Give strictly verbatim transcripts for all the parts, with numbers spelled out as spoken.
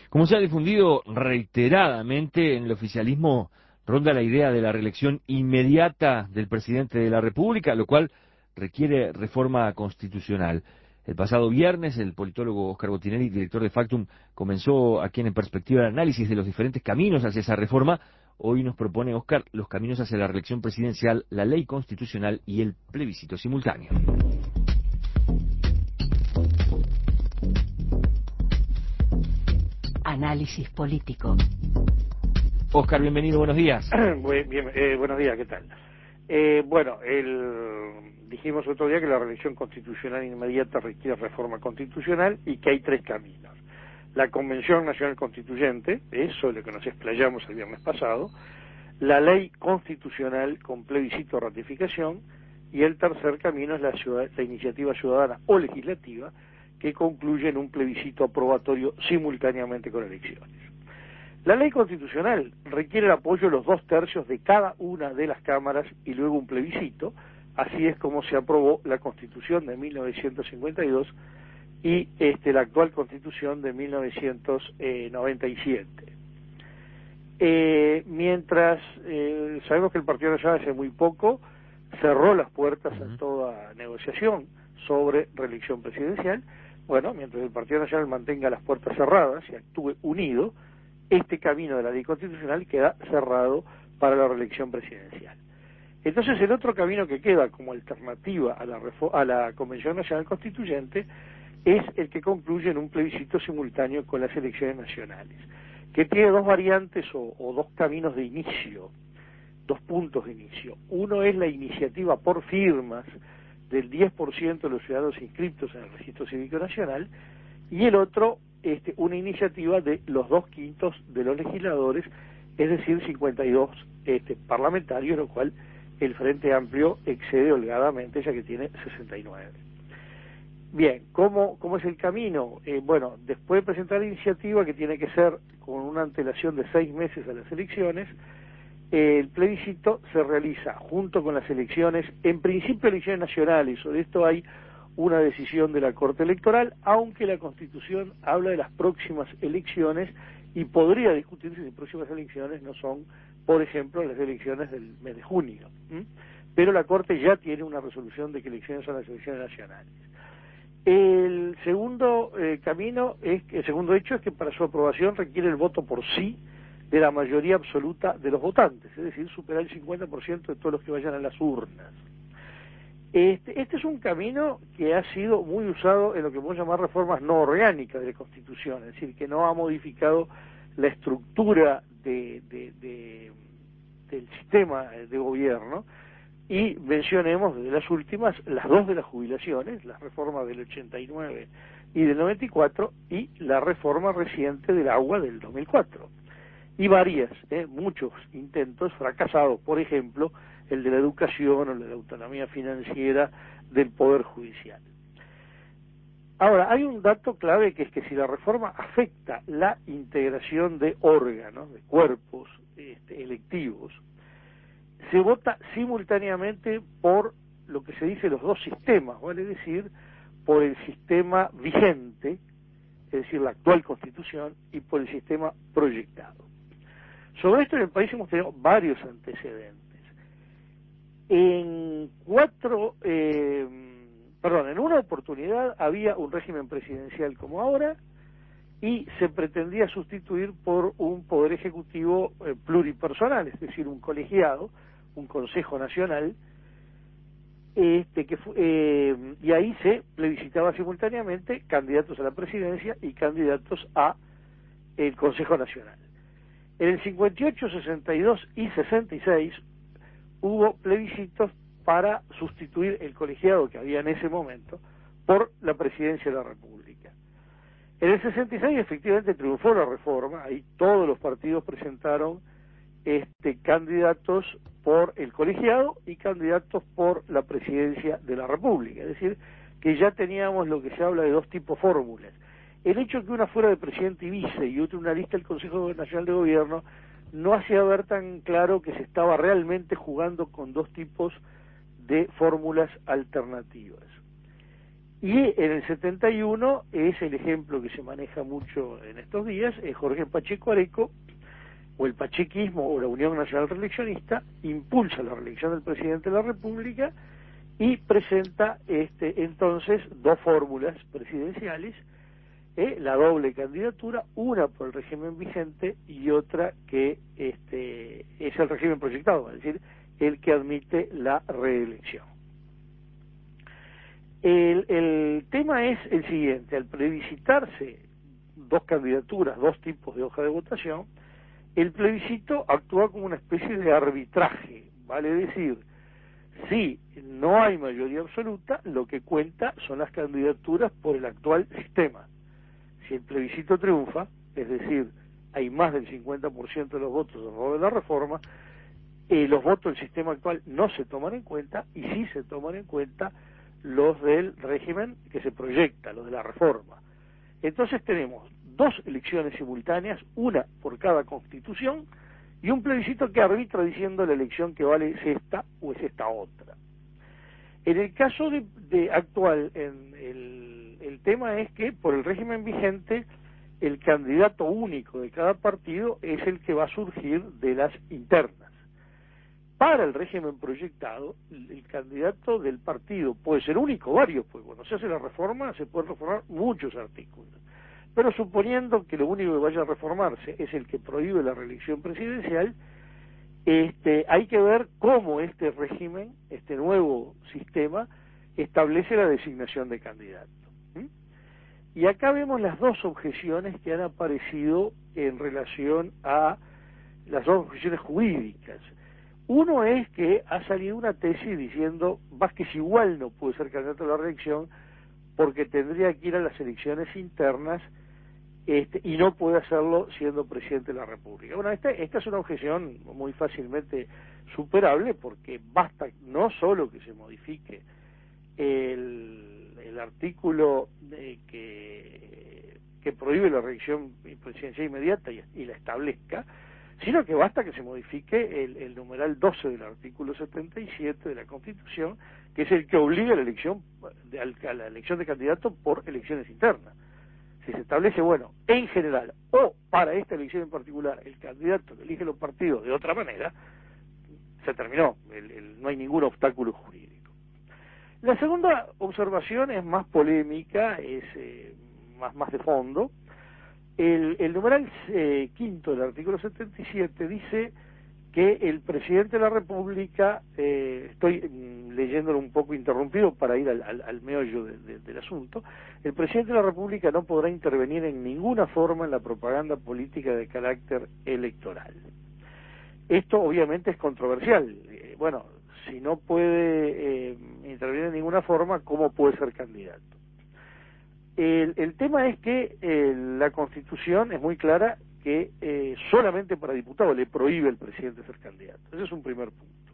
Como se ha difundido reiteradamente en el oficialismo, ronda la idea de la reelección inmediata del presidente de la República, lo cual requiere reforma constitucional. El pasado viernes, el politólogo Oscar Botinelli, director de Factum, comenzó aquí en Perspectiva el análisis de los diferentes caminos hacia esa reforma. Hoy nos propone, Oscar, los caminos hacia la reelección presidencial, la ley constitucional y el plebiscito simultáneo. Análisis político. Oscar, bienvenido, buenos días. Bien, bien, eh, buenos días, ¿qué tal? Eh, bueno, el, dijimos otro día que la reelección constitucional inmediata requiere reforma constitucional y que hay tres caminos. La Convención Nacional Constituyente, eso es lo que nos explayamos el viernes pasado, la ley constitucional con plebiscito o ratificación, y el tercer camino es la, ciudad, la iniciativa ciudadana o legislativa, que concluye en un plebiscito aprobatorio simultáneamente con elecciones. La ley constitucional requiere el apoyo de los dos tercios de cada una de las cámaras y luego un plebiscito. Así es como se aprobó la Constitución de mil novecientos cincuenta y dos y este, la actual Constitución de mil novecientos noventa y siete. Eh, mientras eh, sabemos que el Partido Nacional hace muy poco cerró las puertas uh-huh. a toda negociación sobre reelección presidencial, bueno, mientras el Partido Nacional mantenga las puertas cerradas y actúe unido, este camino de la ley constitucional queda cerrado para la reelección presidencial. Entonces el otro camino que queda como alternativa a la, a la Convención Nacional Constituyente es el que concluye en un plebiscito simultáneo con las elecciones nacionales, que tiene dos variantes o, o dos caminos de inicio, dos puntos de inicio. Uno es la iniciativa por firmas del diez por ciento de los ciudadanos inscritos en el Registro Cívico Nacional, y el otro Este, una iniciativa de los dos quintos de los legisladores, es decir, cincuenta y dos este, parlamentarios, lo cual el Frente Amplio excede holgadamente, ya que tiene sesenta y nueve. Bien, ¿cómo, cómo es el camino? Eh, bueno, después de presentar la iniciativa, que tiene que ser con una antelación de seis meses a las elecciones, eh, el plebiscito se realiza junto con las elecciones, en principio elecciones nacionales. Sobre esto hay una decisión de la Corte Electoral, aunque la Constitución habla de las próximas elecciones y podría discutirse si próximas elecciones no son, por ejemplo, las elecciones del mes de junio. ¿Mm? Pero la Corte ya tiene una resolución de que elecciones son las elecciones nacionales. El segundo eh, camino, es el segundo hecho es que para su aprobación requiere el voto por sí de la mayoría absoluta de los votantes, es decir, superar el cincuenta por ciento de todos los que vayan a las urnas. Este, este es un camino que ha sido muy usado en lo que podemos llamar reformas no orgánicas de la Constitución, es decir, que no ha modificado la estructura de, de, de, del sistema de gobierno. Y mencionemos de las últimas, las dos de las jubilaciones, las reformas del ochenta y nueve y del noventa y cuatro, y la reforma reciente del agua del dos mil cuatro. Y varias, eh, muchos intentos fracasados, por ejemplo, el de la educación o el de la autonomía financiera del Poder Judicial. Ahora, hay un dato clave, que es que si la reforma afecta la integración de órganos, de cuerpos este, electivos, se vota simultáneamente por lo que se dice los dos sistemas, vale decir, por el sistema vigente, es decir, la actual Constitución, y por el sistema proyectado. Sobre esto en el país hemos tenido varios antecedentes. En cuatro, eh, perdón, en una oportunidad había un régimen presidencial como ahora y se pretendía sustituir por un poder ejecutivo eh, pluripersonal, es decir, un colegiado, un Consejo Nacional, este que eh, y ahí se plebiscitaba simultáneamente candidatos a la presidencia y candidatos a el Consejo Nacional. En el cincuenta y ocho, sesenta y dos y sesenta y seis hubo plebiscitos para sustituir el colegiado que había en ese momento por la presidencia de la República. En el sesenta y seis efectivamente triunfó la reforma, ahí todos los partidos presentaron este, candidatos por el colegiado y candidatos por la presidencia de la República, es decir, que ya teníamos lo que se habla de dos tipos de fórmulas. El hecho que una fuera de presidente y vice y otra una lista del Consejo Nacional de Gobierno no hacía ver tan claro que se estaba realmente jugando con dos tipos de fórmulas alternativas. Y en el setenta y uno es el ejemplo que se maneja mucho en estos días, es Jorge Pacheco Areco, o el pachequismo o la Unión Nacional Reeleccionista, impulsa la reelección del presidente de la República y presenta este entonces dos fórmulas presidenciales, eh, la doble candidatura, una por el régimen vigente y otra que este es el régimen proyectado, es decir, el que admite la reelección. El, el tema es el siguiente: al plebiscitarse dos candidaturas, dos tipos de hoja de votación, el plebiscito actúa como una especie de arbitraje, vale decir, si no hay mayoría absoluta, lo que cuenta son las candidaturas por el actual sistema. Si el plebiscito triunfa, es decir, hay más del cincuenta por ciento de los votos a favor de la reforma, eh, los votos del sistema actual no se toman en cuenta y sí se toman en cuenta los del régimen que se proyecta, los de la reforma. Entonces tenemos dos elecciones simultáneas, una por cada constitución, y un plebiscito que arbitra diciendo la elección que vale es esta o es esta otra. En el caso de, de actual, en el, el tema es que por el régimen vigente, el candidato único de cada partido es el que va a surgir de las internas. Para el régimen proyectado, el candidato del partido puede ser único, varios, pues cuando se hace la reforma se pueden reformar muchos artículos. Pero suponiendo que lo único que vaya a reformarse es el que prohíbe la reelección presidencial, este, hay que ver cómo este régimen, este nuevo sistema, establece la designación de candidato. ¿Mm? Y acá vemos las dos objeciones que han aparecido en relación a las dos objeciones jurídicas. Uno es que ha salido una tesis diciendo Vázquez igual no puede ser candidato a la reelección porque tendría que ir a las elecciones internas este, y no puede hacerlo siendo presidente de la República. Bueno, esta, esta es una objeción muy fácilmente superable porque basta no solo que se modifique el, el artículo de que, que prohíbe la reelección presidencial inmediata y, y la establezca, sino que basta que se modifique el, el numeral doce del artículo setenta y siete de la Constitución, que es el que obliga a la elección de, a la elección de candidato por elecciones internas. Si se establece, bueno, en general, o para esta elección en particular, el candidato que elige los partidos de otra manera, se terminó, el, el, no hay ningún obstáculo jurídico. La segunda observación es más polémica, es eh, más, más de fondo. El, el numeral eh, quinto del artículo setenta y siete dice que el presidente de la República, eh, estoy mm, leyéndolo un poco interrumpido para ir al, al, al meollo de, de, del asunto, el presidente de la República no podrá intervenir en ninguna forma en la propaganda política de carácter electoral. Esto obviamente es controversial. Eh, bueno, si no puede eh, intervenir en ninguna forma, ¿cómo puede ser candidato? El, el tema es que eh, la Constitución es muy clara que eh, solamente para diputado le prohíbe al presidente ser candidato. Ese es un primer punto.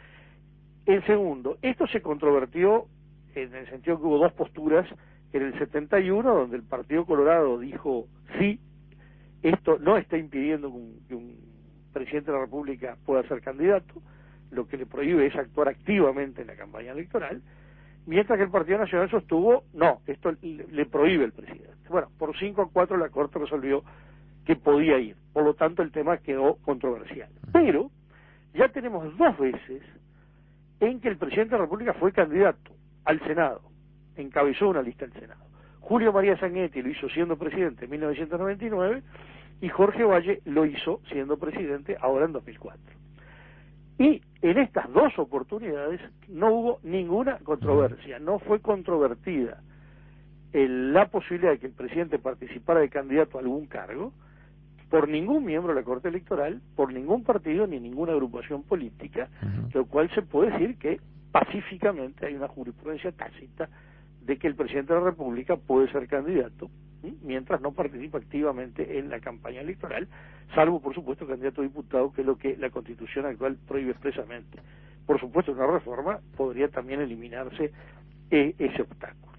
El segundo, esto se controvertió en el sentido que hubo dos posturas en el setenta y uno, donde el Partido Colorado dijo sí, esto no está impidiendo que un, que un presidente de la República pueda ser candidato, lo que le prohíbe es actuar activamente en la campaña electoral, mientras que el Partido Nacional sostuvo, no, esto le, le prohíbe al presidente. Bueno, por cinco a cuatro la Corte resolvió que podía ir, por lo tanto el tema quedó controversial. Pero ya tenemos dos veces en que el presidente de la República fue candidato al Senado, encabezó una lista al Senado. Julio María Sanguinetti lo hizo siendo presidente en mil novecientos noventa y nueve y Jorge Valle lo hizo siendo presidente ahora en dos mil cuatro. Y en estas dos oportunidades no hubo ninguna controversia, no fue controvertida el, la posibilidad de que el presidente participara de candidato a algún cargo por ningún miembro de la Corte Electoral, por ningún partido ni ninguna agrupación política, uh-huh. Lo cual se puede decir que pacíficamente hay una jurisprudencia tácita de que el presidente de la República puede ser candidato, ¿sí? Mientras no participa activamente en la campaña electoral, salvo por supuesto candidato a diputado, que es lo que la Constitución actual prohíbe expresamente. Por supuesto, una reforma podría también eliminarse eh, ese obstáculo.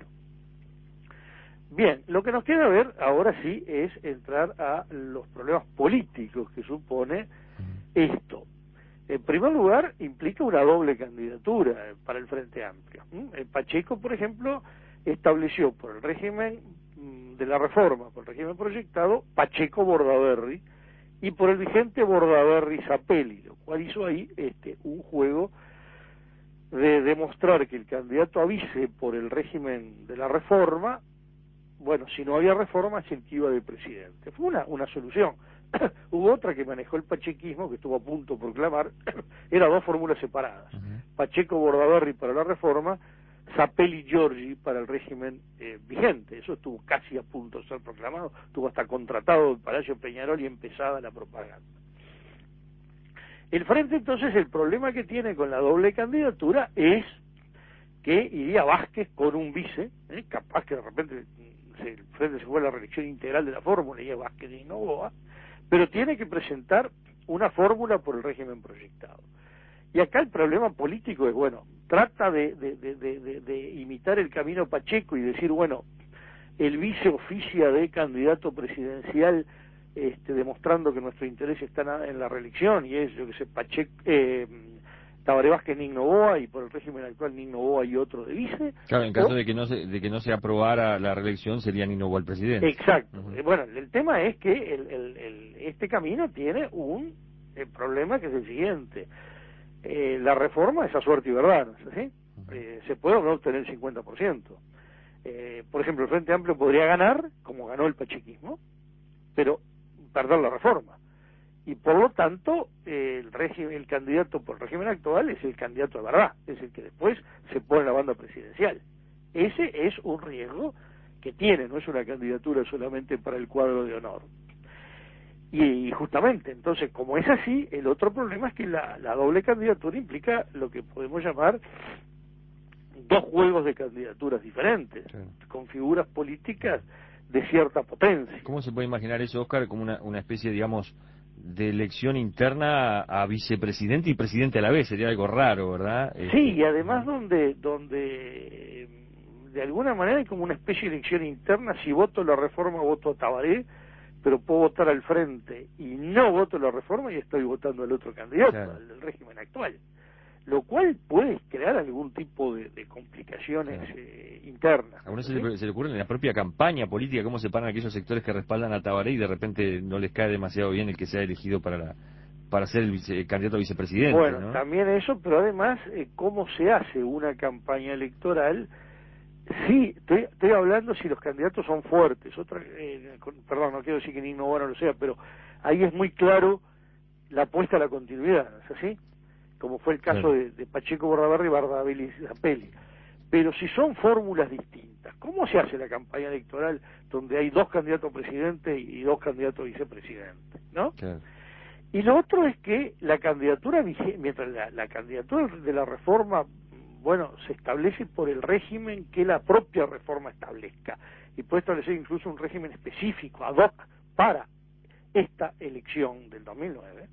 Bien, lo que nos queda ver ahora sí es entrar a los problemas políticos que supone esto. En primer lugar, implica una doble candidatura para el Frente Amplio. ¿Mm? Pacheco, por ejemplo, estableció por el régimen de la reforma, por el régimen proyectado, Pacheco Bordaberry, y por el vigente Bordaberry Zapelli, lo cual hizo ahí este un juego de demostrar que el candidato a vice por el régimen de la reforma, bueno, si no había reforma, es el que iba de presidente. Fue una, una solución. Hubo otra que manejó el pachequismo, que estuvo a punto de proclamar, eran dos fórmulas separadas. Uh-huh. Pacheco Bordaberry para la reforma, Zapelli Giorgi para el régimen eh, vigente. Eso estuvo casi a punto de ser proclamado, estuvo hasta contratado el Palacio Peñarol y empezada la propaganda. El Frente, entonces, el problema que tiene con la doble candidatura es que iría Vázquez con un vice, ¿eh? Capaz que de repente se, el Frente se fue a la reelección integral de la fórmula y Vázquez y Novoa, pero tiene que presentar una fórmula por el régimen proyectado. Y acá el problema político es, bueno, trata de, de, de, de, de imitar el camino Pacheco y decir, bueno, el vice oficia de candidato presidencial, este, demostrando que nuestro interés está en la reelección, y es, yo que sé, Pacheco, eh, Tabaré Vázquez, Nick Novoa, y por el régimen actual Nick Novoa y otro de vice. Claro, en caso o, de que no se de que no se aprobara la reelección, sería Nick Novoa el presidente. Exacto. Uh-huh. Bueno, el tema es que el, el, el, este camino tiene un el problema que es el siguiente. Eh, la reforma es a suerte y verdad, ¿no es así? Uh-huh. Eh, se puede o no obtener el cincuenta por ciento. Eh, por ejemplo, el Frente Amplio podría ganar, como ganó el pachequismo, pero perder la reforma. Y por lo tanto, eh, el régimen, el candidato por el régimen actual es el candidato de verdad, es el que después se pone en la banda presidencial. Ese es un riesgo que tiene, no es una candidatura solamente para el cuadro de honor. Y, y justamente, entonces, como es así, el otro problema es que la, la doble candidatura implica lo que podemos llamar dos juegos de candidaturas diferentes, sí, con figuras políticas de cierta potencia. ¿Cómo se puede imaginar eso, Oscar, como una, una especie, digamos, de elección interna a vicepresidente y presidente a la vez? Sería algo raro, ¿verdad? Sí, este... y además donde donde de alguna manera hay como una especie de elección interna. Si voto la reforma, voto a Tabaré, pero puedo votar al Frente y no voto la reforma y estoy votando al otro candidato, claro, al del régimen actual, lo cual puede crear algún tipo de, de complicaciones, claro, eh, internas. A uno ¿sí? se, le, se le ocurre en la propia campaña política cómo se paran aquellos sectores que respaldan a Tabaré y de repente no les cae demasiado bien el que sea elegido para la, para ser el, vice, el candidato a vicepresidente. Bueno, ¿no? También eso, pero además, eh, cómo se hace una campaña electoral. Sí, estoy, estoy hablando si los candidatos son fuertes. Otra, eh, con, perdón, no quiero decir que Nick Novoa no lo sea, pero ahí es muy claro la apuesta a la continuidad, ¿no es así? Como fue el caso, claro, de, de Pacheco Bordaberry y Bordaberry Zapelli. Pero si son fórmulas distintas, ¿cómo se hace la campaña electoral donde hay dos candidatos a presidente y dos candidatos a vicepresidente, ¿no? Claro. Y lo otro es que la candidatura vigente, mientras la, la candidatura de la reforma, bueno, se establece por el régimen que la propia reforma establezca, y puede establecer incluso un régimen específico, ad hoc, para esta elección del dos mil nueve,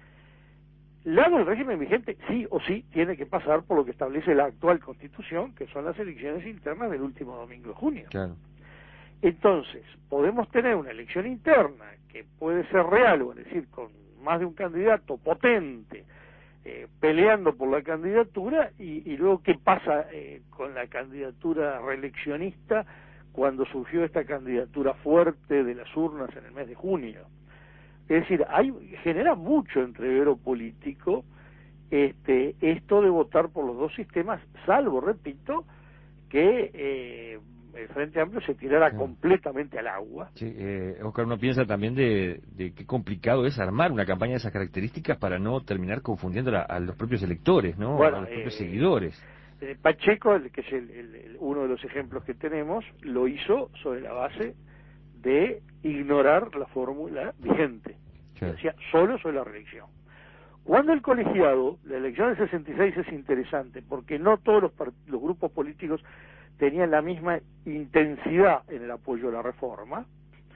dado el régimen vigente, sí o sí tiene que pasar por lo que establece la actual Constitución, que son las elecciones internas del último domingo de junio. Claro. Entonces, podemos tener una elección interna que puede ser real, o es decir, con más de un candidato potente, eh, peleando por la candidatura, y, y luego qué pasa eh, con la candidatura reeleccionista cuando surgió esta candidatura fuerte de las urnas en el mes de junio. Es decir, hay, genera mucho entrevero político este, esto de votar por los dos sistemas, salvo, repito, que eh, el Frente Amplio se tirara, sí, completamente al agua. Sí, eh, Oscar, uno piensa también de, de qué complicado es armar una campaña de esas características para no terminar confundiendo a, a los propios electores, ¿no? Bueno, a los propios eh, seguidores. Eh, Pacheco, el, que es el, el, el, uno de los ejemplos que tenemos, lo hizo sobre la base de ignorar la fórmula vigente, claro, que hacía solo sobre la reelección. Cuando el colegiado, la elección del sesenta y seis es interesante, porque no todos los, los grupos políticos tenían la misma intensidad en el apoyo a la reforma,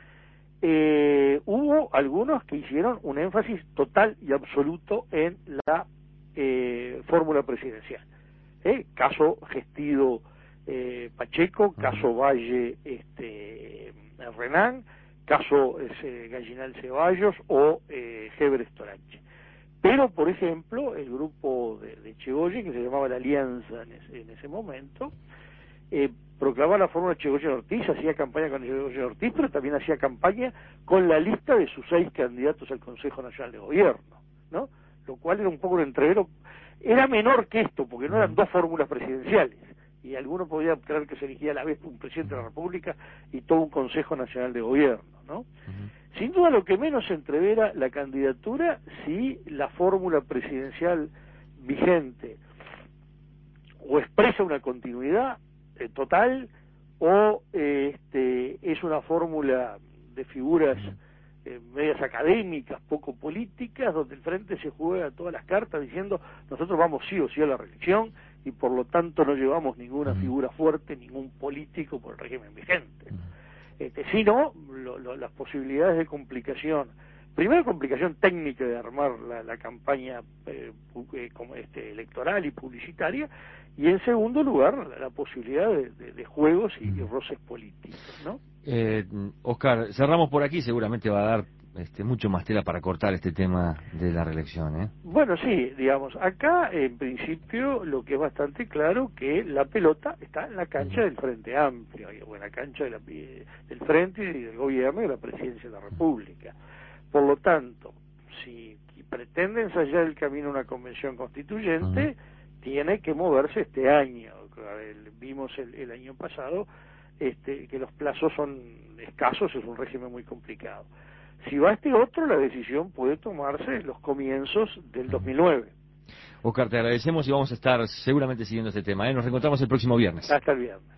eh, hubo algunos que hicieron un énfasis total y absoluto en la eh, fórmula presidencial. Eh, caso Gestido eh, Pacheco, caso Valle este, Renán, caso eh, Gallinal Ceballos o eh, Heber Storache. Pero, por ejemplo, el grupo de, de Chegoyen, que se llamaba la Alianza en ese, en ese momento, eh, proclamaba la fórmula Chegoyen Ortiz, hacía campaña con Chegoyen Ortiz, pero también hacía campaña con la lista de sus seis candidatos al Consejo Nacional de Gobierno, ¿no? Lo cual era un poco un entrevero, era menor que esto, porque no eran dos fórmulas presidenciales, y alguno podía creer que se elegía a la vez un presidente de la República y todo un Consejo Nacional de Gobierno, ¿no? Uh-huh. Sin duda lo que menos se entrevera la candidatura si la fórmula presidencial vigente o expresa una continuidad eh, total o eh, este, es una fórmula de figuras eh, medias académicas, poco políticas, donde el Frente se juega todas las cartas diciendo nosotros vamos sí o sí a la reelección y por lo tanto no llevamos ninguna figura fuerte, ningún político por el régimen vigente. Este, sino lo, lo, las posibilidades de complicación, primero complicación técnica de armar la, la campaña eh, eh, como este, electoral y publicitaria, y en segundo lugar la, la posibilidad de, de, de juegos y, y roces políticos, ¿no? Eh, Oscar, cerramos por aquí, seguramente va a dar este, mucho más tela para cortar este tema de la reelección, ¿eh? Bueno, sí, digamos, acá en principio lo que es bastante claro que la pelota está en la cancha del Frente Amplio, o en la cancha de la, del Frente y del Gobierno y de la Presidencia de la República. Por lo tanto, si pretende ensayar el camino a una convención constituyente, uh-huh. tiene que moverse este año. Vimos el, el año pasado este, que los plazos son escasos, es un régimen muy complicado. Si va este otro, la decisión puede tomarse en los comienzos del dos mil nueve. Oscar, te agradecemos y vamos a estar seguramente siguiendo este tema, ¿eh? Nos reencontramos el próximo viernes. Hasta el viernes.